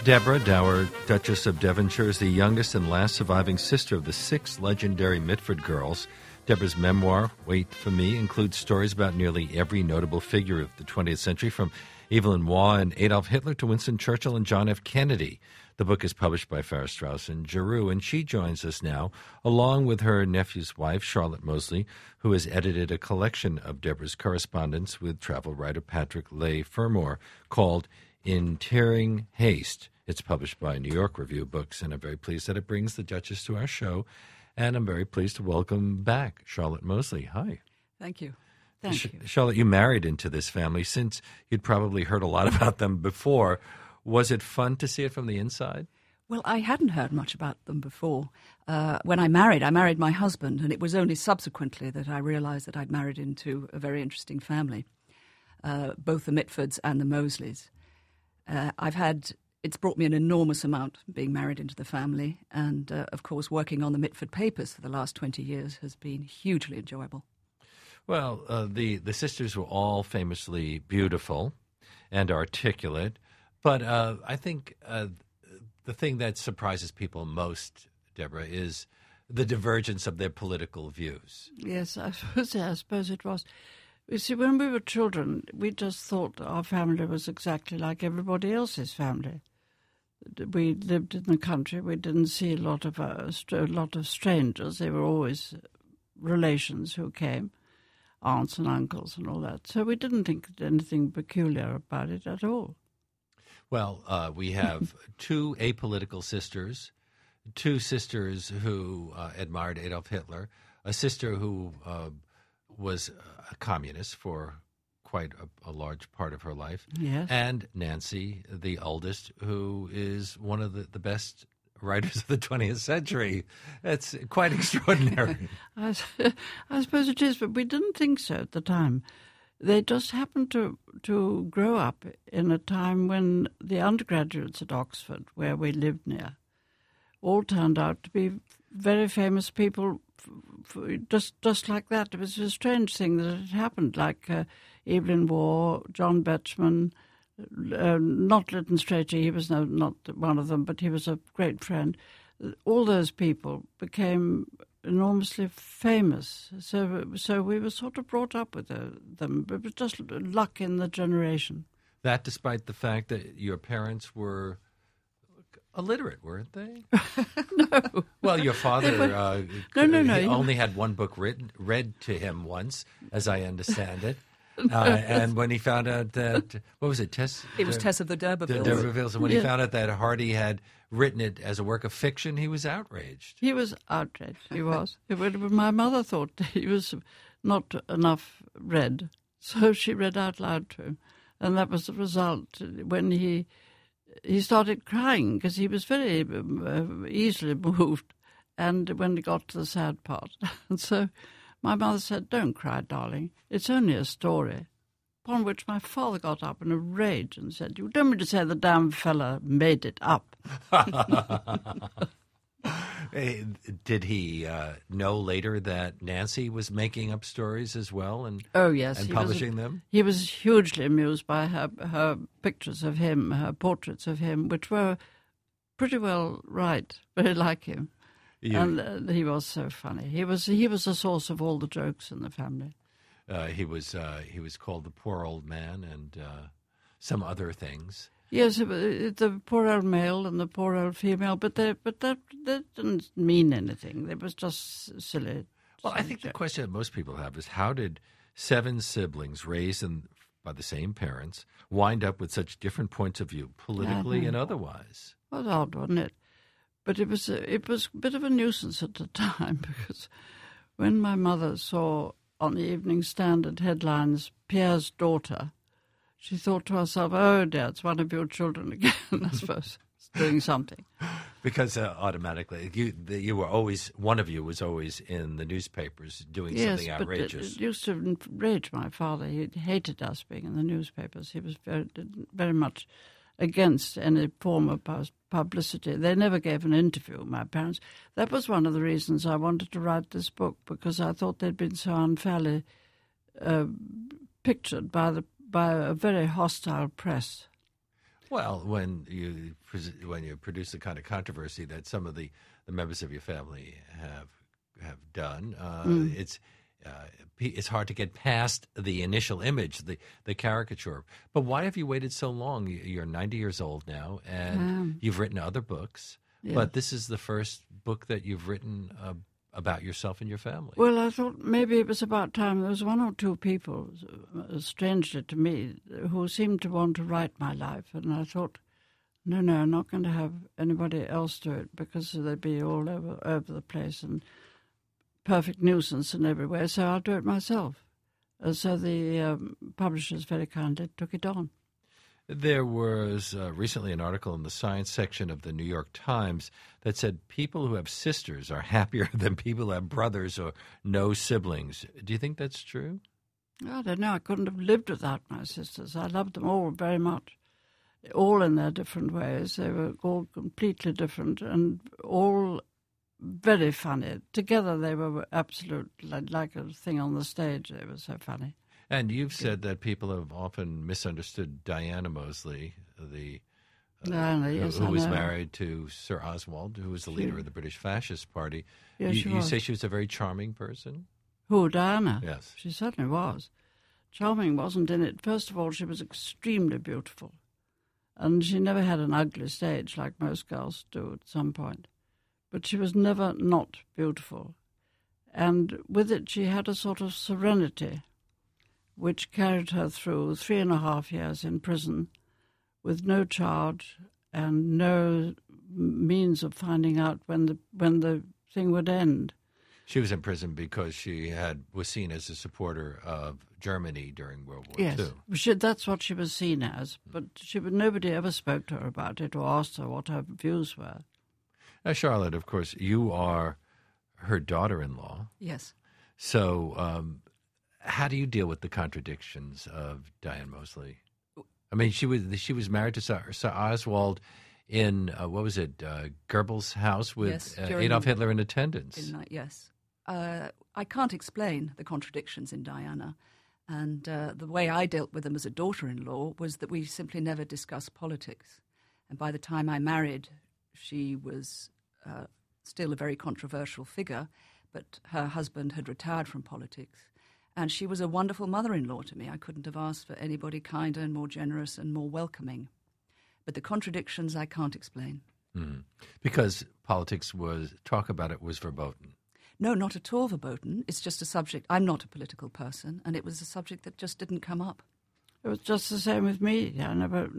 Deborah, dowager Duchess of Devonshire, is the youngest and last surviving sister of the 6 legendary Mitford girls. Deborah's memoir, Wait for Me, includes stories about nearly every notable figure of the 20th century, from Evelyn Waugh and Adolf Hitler to Winston Churchill and John F. Kennedy. The book is published by Farrar, Straus and Giroux, and she joins us now, along with her nephew's wife, Charlotte Mosley, who has edited a collection of Deborah's correspondence with travel writer Patrick Leigh Fermor called In Tearing Haste. It's published by New York Review of Books, and I'm very pleased that it brings the Duchess to our show. And I'm very pleased to welcome back Charlotte Mosley. Hi. Thank you. Thank you. Charlotte, you married into this family. Since you'd probably heard a lot about them before, was it fun to see it from the inside? Well, I hadn't heard much about them before. When I married my husband, and it was only subsequently that I realized that I'd married into a very interesting family, both the Mitfords and the Mosleys. It's brought me an enormous amount being married into the family, and of course working on the Mitford papers for the last 20 years has been hugely enjoyable. Well, the sisters were all famously beautiful and articulate, but I think the thing that surprises people most, Deborah, is the divergence of their political views. Yes, I suppose it was. You see, when we were children, we just thought our family was exactly like everybody else's family. We lived in the country. We didn't see a lot of strangers. They were always relations who came, aunts and uncles and all that. So we didn't think anything peculiar about it at all. Well, we have 2 apolitical sisters, 2 sisters who admired Adolf Hitler, a sister who was a communist for quite a large part of her life. Yes. And Nancy, the oldest, who is one of the best writers of the 20th century. It's quite extraordinary. I suppose it is, but we didn't think so at the time. They just happened to grow up in a time when the undergraduates at Oxford, where we lived near, all turned out to be very famous people, just like that. It was a strange thing that had happened, like Evelyn Waugh, John Betjeman, not Lytton Strachey, he was not one of them, but he was a great friend. All those people became enormously famous. So we were sort of brought up with them. It was just luck in the generation. That despite the fact that your parents were illiterate, weren't they? No. Well, your father No. He only had one book read to him once, as I understand it. And when he found out that, what was it, Tess? It was Tess of the D'Urbervilles. The D'Urbervilles. And when he found out that Hardy had written it as a work of fiction, he was outraged. He was outraged, he was. My mother thought he was not enough read, so she read out loud to him. And that was the result when he started crying, because he was very easily moved, and when he got to the sad part. And so my mother said, "Don't cry, darling. It's only a story." Upon which my father got up in a rage and said, "You don't mean to say the damn fella made it up." Did he know later that Nancy was making up stories as well and oh yes, and publishing them? He was hugely amused by her pictures of him, her portraits of him, which were pretty well right, very like him. And he was so funny. He was a source of all the jokes in the family. He was called the poor old man and some other things. Yes, the poor old male and the poor old female, but that didn't mean anything. It was just silly. Well, I think the question that most people have is, how did 7 siblings raised by the same parents wind up with such different points of view, politically and otherwise? Well, it was odd, wasn't it? But it was a bit of a nuisance at the time, because when my mother saw on the Evening Standard headlines, "Pierre's daughter," she thought to herself, "Oh dear, it's one of your children again," I suppose, doing something. Because automatically, you were always, one of you was always in the newspapers doing something outrageous. Yes, but it used to enrage my father. He hated us being in the newspapers. He was very much against any form of publicity. They never gave an interview, my parents. That was one of the reasons I wanted to write this book, because I thought they'd been so unfairly pictured by a very hostile press. Well, when you produce the kind of controversy that some of the members of your family have done, it's hard to get past the initial image, the caricature. But why have you waited so long? You're 90 years old now, and you've written other books. Yes. But this is the first book that you've written about yourself and your family. Well, I thought maybe it was about time. There was one or two people, strangely to me, who seemed to want to write my life. And I thought, no, I'm not going to have anybody else do it because they'd be all over the place and perfect nuisance in every way. So I'll do it myself. So the publishers very kindly took it on. There was recently an article in the science section of the New York Times that said people who have sisters are happier than people who have brothers or no siblings. Do you think that's true? I don't know. I couldn't have lived without my sisters. I loved them all very much, all in their different ways. They were all completely different and all very funny. Together they were absolute, like a thing on the stage. They were so funny. And you've said that people have often misunderstood Diana Mosley, who was married to Sir Oswald, who was the leader of the British Fascist Party. Yes, you say she was a very charming person? Who, Diana? Yes. She certainly was. Charming wasn't in it. First of all, she was extremely beautiful. And she never had an ugly stage like most girls do at some point. But she was never not beautiful. And with it, she had a sort of serenity which carried her through 3.5 years in prison with no charge and no means of finding out when the thing would end. She was in prison because she was seen as a supporter of Germany during World War II. Yes, that's what she was seen as, but nobody ever spoke to her about it or asked her what her views were. Now, Charlotte, of course, you are her daughter-in-law. Yes. So how do you deal with the contradictions of Diana Mosley? I mean, she was married to Sir Oswald in Goebbels' house with Adolf Hitler in attendance. Yes. I can't explain the contradictions in Diana, and the way I dealt with them as a daughter-in-law was that we simply never discussed politics. And by the time I married, she was still a very controversial figure, but her husband had retired from politics. And she was a wonderful mother-in-law to me. I couldn't have asked for anybody kinder and more generous and more welcoming. But the contradictions I can't explain. Mm. Because politics talk about it was verboten. No, not at all verboten. It's just a subject. I'm not a political person, and it was a subject that just didn't come up. It was just the same with me. I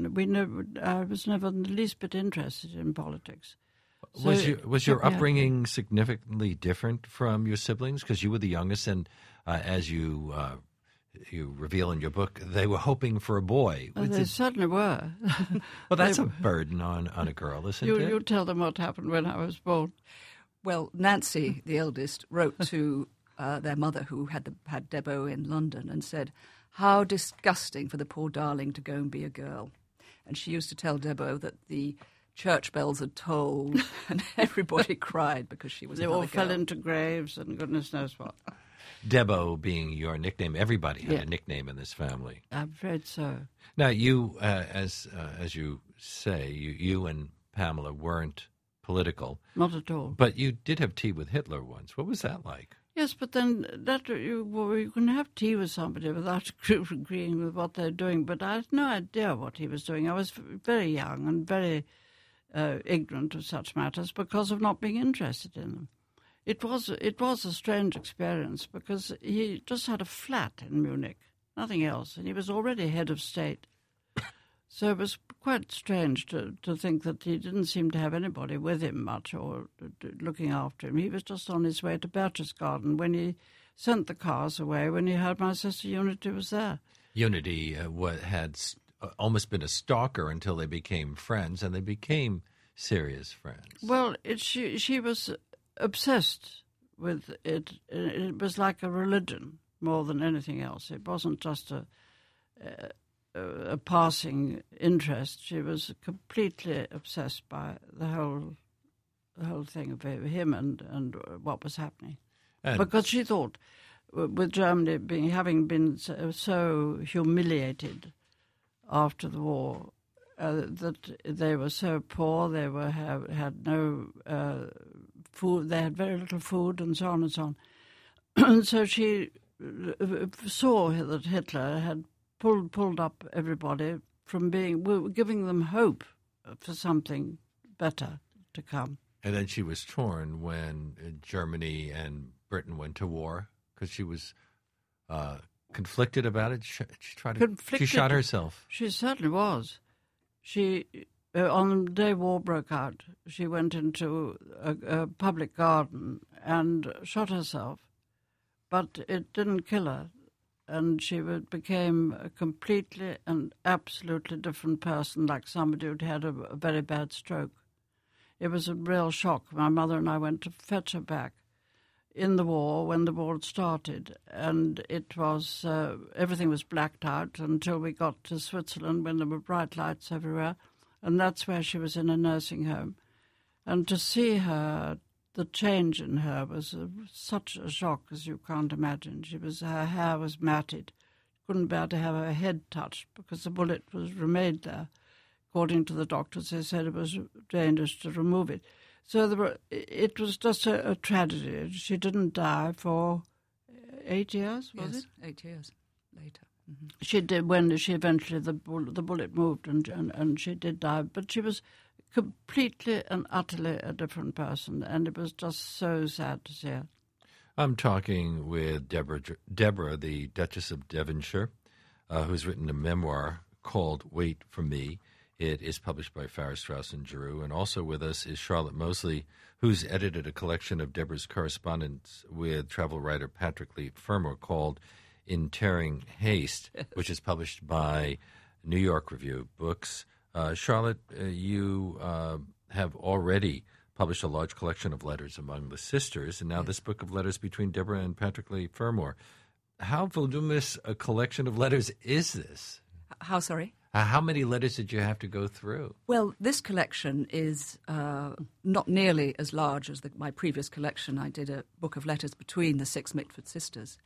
was never in the least bit interested in politics. So was your upbringing significantly different from your siblings? Because you were the youngest, and as you reveal in your book, they were hoping for a boy. They certainly were. Well, that's a burden on a girl, isn't it? You tell them what happened when I was born. Well, Nancy, the eldest, wrote to their mother, who had Debo in London, and said, "How disgusting for the poor darling to go and be a girl." And she used to tell Debo that the church bells had tolled, and everybody cried because she was another girl. They all fell into graves and goodness knows what. Debo being your nickname. Everybody had a nickname in this family. I'm afraid so. Now, you, as you say, you and Pamela weren't political. Not at all. But you did have tea with Hitler once. What was that like? Yes, but then you can have tea with somebody without agreeing with what they're doing. But I had no idea what he was doing. I was very young and very ignorant of such matters because of not being interested in them. It was a strange experience because he just had a flat in Munich, nothing else, and he was already head of state. So it was quite strange to think that he didn't seem to have anybody with him much or looking after him. He was just on his way to Berchtesgaden when he sent the cars away when he heard my sister Unity was there. Unity had almost been a stalker until they became friends, and they became serious friends. Well, she was obsessed with it. It was like a religion more than anything else. It wasn't just a passing interest. She was completely obsessed by the whole thing of him and what was happening. Because she thought, with Germany having been so humiliated after the war, that they were so poor, they had no food, they had very little food, and so on and so on. And so she saw that Hitler had pulled up everybody from giving them hope for something better to come. And then she was torn when Germany and Britain went to war because she was conflicted about it. She shot herself. She certainly was. She on the day war broke out, she went into a public garden and shot herself, but it didn't kill her, and she became a completely and absolutely different person, like somebody who'd had a very bad stroke. It was a real shock. My mother and I went to fetch her back in the war, when the war had started, and it was everything was blacked out until we got to Switzerland, when there were bright lights everywhere, and that's where she was in a nursing home. And to see her, the change in her was such a shock as you can't imagine. Her hair was matted, couldn't bear to have her head touched because the bullet remained there. According to the doctors, they said it was dangerous to remove it. So it was just a tragedy. She didn't die for 8 years, was it? 8 years later. Mm-hmm. She did when she eventually the bullet moved and she did die. But she was completely and utterly a different person, and it was just so sad to see her. I'm talking with Deborah, the Duchess of Devonshire, who's written a memoir called Wait for Me. It is published by Farrar, Straus and Giroux. And also with us is Charlotte Mosley, who's edited a collection of Deborah's correspondence with travel writer Patrick Leigh Fermor called In Tearing Haste, which is published by New York Review of Books. Charlotte, you have already published a large collection of letters among the sisters, and now this book of letters between Deborah and Patrick Leigh Fermor. How voluminous a collection of letters is this? How, sorry? How many letters did you have to go through? Well, this collection is not nearly as large as my previous collection. I did a book of letters between the 6 Mitford sisters.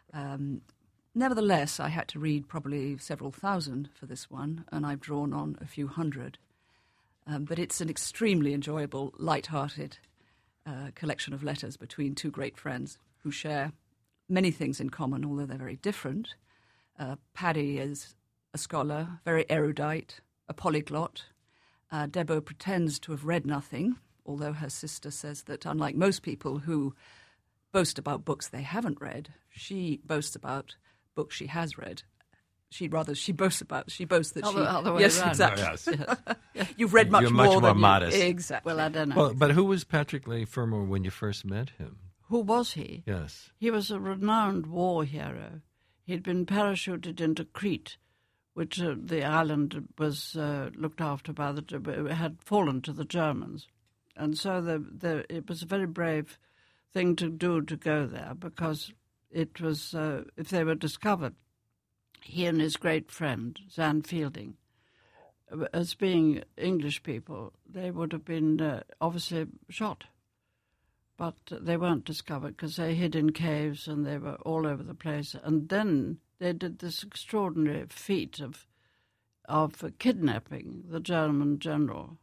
Nevertheless, I had to read probably several thousand for this one, and I've drawn on a few hundred. But it's an extremely enjoyable, light-hearted collection of letters between two great friends who share many things in common, although they're very different. Paddy is a scholar, very erudite, a polyglot. Debo pretends to have read nothing, although her sister says that unlike most people who boast about books they haven't read, she boasts about books she has read. She boasts that she... Other way yes, around. exactly. Oh, yes. You've read much You're more much more than modest. Exactly. Well, I don't know. Well, but who was Patrick Leigh Fermor when you first met him? Who was he? Yes. He was a renowned war hero. He'd been parachuted into Crete, which the island was looked after by had fallen to the Germans. And so it was a very brave thing to do to go there, because it was, if they were discovered, he and his great friend, Zan Fielding, as being English people, they would have been obviously shot. But they weren't discovered because they hid in caves and they were all over the place. And then they did this extraordinary feat of kidnapping the German general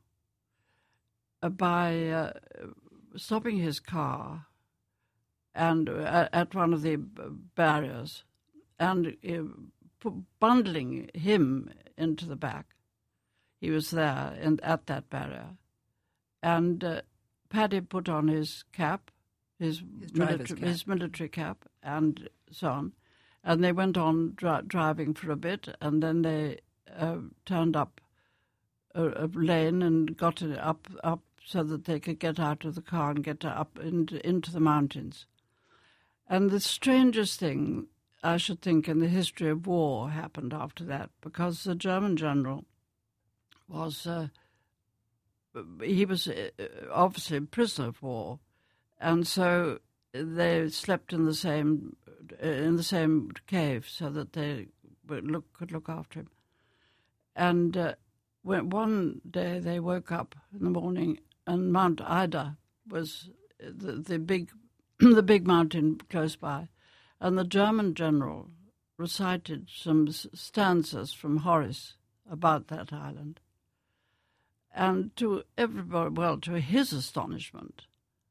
by stopping his car and at one of the barriers and bundling him into the back. He was there at that barrier. And Paddy put on his cap, his military cap, and so on. And they went on driving for a bit, and then they turned up a lane and got it up so that they could get out of the car and get up into the mountains. And the strangest thing, I should think, in the history of war happened after that, because the German general was... he was obviously a prisoner of war, and so they slept in the same cave so that they could look after him. And when one day they woke up in the morning, and Mount Ida was the big mountain close by, and the German general recited some stanzas from Horace about that island. And to everybody, well, to his astonishment,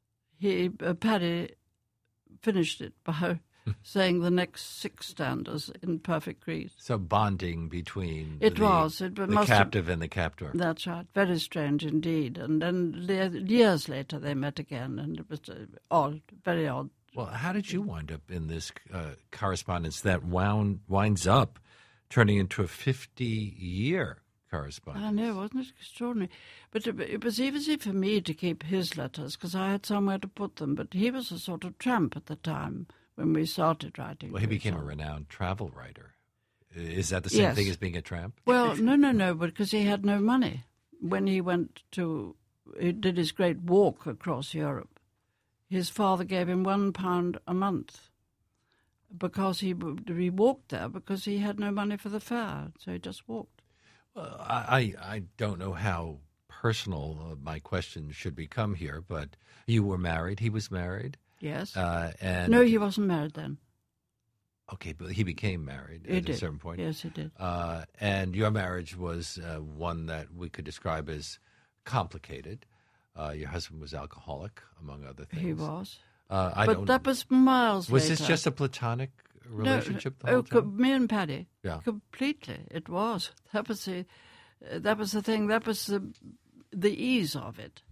Paddy finished it by saying the next 6 stanzas in perfect Greek. So bonding between the captive and the captor. That's right. Very strange indeed. And then years later they met again, and it was odd, very odd. Well, how did you wind up in this correspondence that winds up turning into a 50-year correspondence? I know, wasn't it extraordinary? But it was easy for me to keep his letters because I had somewhere to put them. But he was a sort of tramp at the time when we started writing. Well, he became a renowned travel writer. Is that the same thing as being a tramp? Well, no, because he had no money. When he did his great walk across Europe, his father gave him £1 a month because he walked there because he had no money for the fare, so he just walked. Well, I don't know how personal my question should become here, but you were married. He was married. Yes. And no, he wasn't married then. Okay, but he became married at a certain point. Yes, he did. And your marriage was one that we could describe as complicated. Your husband was alcoholic, among other things. He was. That was miles later. Was this just a platonic relationship the whole time? Me and Paddy. Yeah. Completely. It was. That was the thing. That was the ease of it.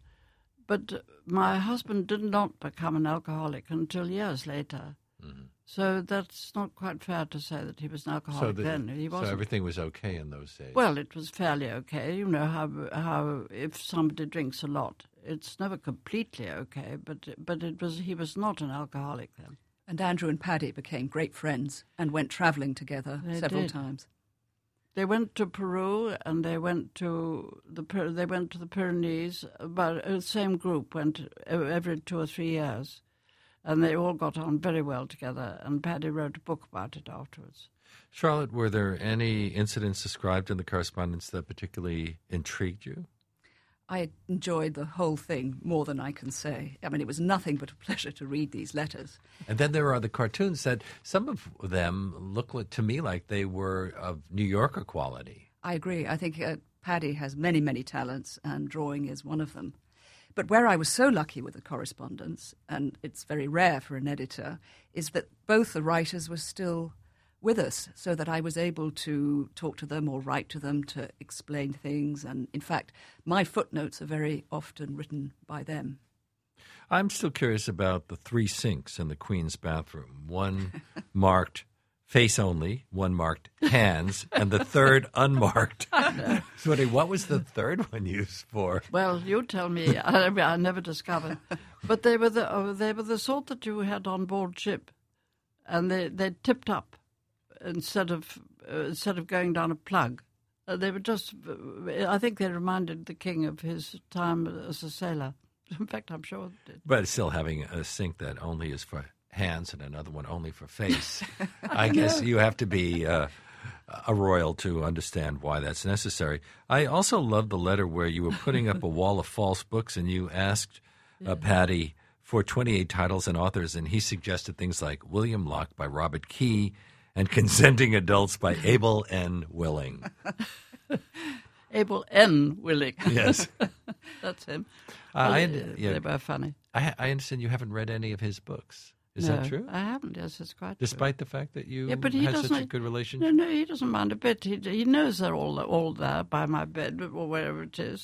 But my husband did not become an alcoholic until years later. Mm-hmm. So that's not quite fair to say that he was an alcoholic then. He wasn't. So everything was okay in those days? Well, it was fairly okay. You know how if somebody drinks a lot, it's never completely okay, but he was not an alcoholic then. And Andrew and Paddy became great friends and went travelling together several times. They went to Peru and they went to the Pyrenees. But the same group went every 2 or 3 years, and they all got on very well together. And Paddy wrote a book about it afterwards. Charlotte, were there any incidents described in the correspondence that particularly intrigued you? I enjoyed the whole thing more than I can say. I mean, it was nothing but a pleasure to read these letters. And then there are the cartoons that some of them look to me like they were of New Yorker quality. I agree. I think Paddy has many, many talents, and drawing is one of them. But where I was so lucky with the correspondence, and it's very rare for an editor, is that both the writers were still with us, so that I was able to talk to them or write to them to explain things. And in fact, my footnotes are very often written by them. I'm still curious about the 3 sinks in the Queen's bathroom. One marked face only, one marked hands, and the third unmarked. Sweetie, what was the third one used for? Well, you tell me. I never discovered. But they were the sort that you had on board ship, and they tipped up. Instead of going down a plug, they were just. I think they reminded the king of his time as a sailor. In fact, I'm sure it did. But still, having a sink that only is for hands and another one only for face, I guess you have to be a royal to understand why that's necessary. I also love the letter where you were putting up a wall of false books, and you asked Paddy for 28 titles and authors, and he suggested things like William Locke by Robert Key and Consenting Adults by Abel N. Willing. Abel N. Willing. Yes. That's him. They were funny. I understand you haven't read any of his books. Is that true? I haven't. Yes, it's quite Despite true. the fact that you had such a good relationship? No, he doesn't mind a bit. He knows they're all there by my bed or wherever it is.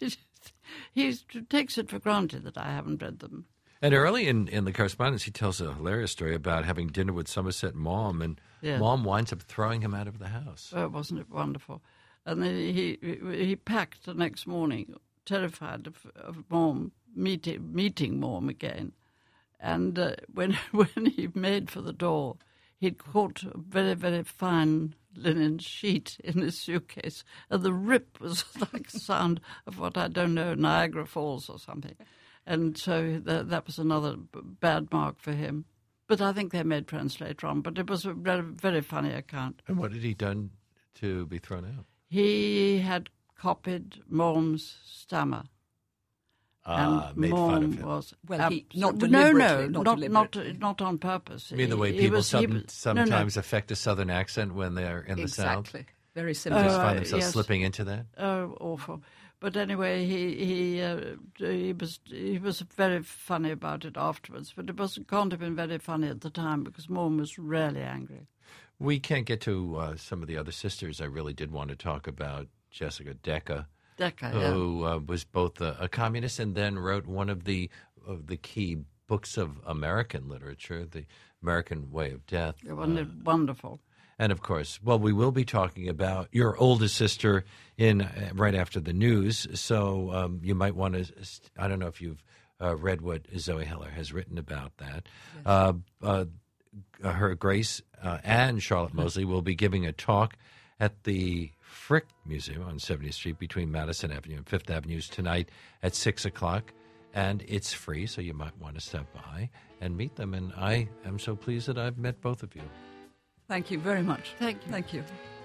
He takes it for granted that I haven't read them. And early in the correspondence, he tells a hilarious story about having dinner with Somerset Maugham, and Maugham winds up throwing him out of the house. Oh, wasn't it wonderful? And then he packed the next morning, terrified of Maugham meeting Maugham again. And when he made for the door, he'd caught a very, very fine linen sheet in his suitcase, and the rip was like the sound of what I don't know, Niagara Falls or something. And so that was another bad mark for him. But I think they made friends later on. But it was a very, very funny account. And what had he done to be thrown out? He had copied Maugham's stammer. Made fun of him. Was not deliberately. Not on purpose. You mean the way people sometimes affect a southern accent when they're in the South? Exactly. Very simple. They just find themselves slipping into that? Oh, awful. But anyway, he was very funny about it afterwards. But can't have been very funny at the time because Mom was really angry. We can't get to some of the other sisters. I really did want to talk about Jessica Decca, who was both a communist and then wrote one of the key books of American literature, The American Way of Death. Wonderful. And, of course, well, we will be talking about your oldest sister right after the news. So you might want to – I don't know if you've read what Zoe Heller has written about that. Yes. Her Grace and Charlotte Mosley will be giving a talk at the Frick Museum on 70th Street between Madison Avenue and Fifth Avenue tonight at 6 o'clock. And it's free, so you might want to stop by and meet them. And I am so pleased that I've met both of you. Thank you very much. Thank you. Thank you.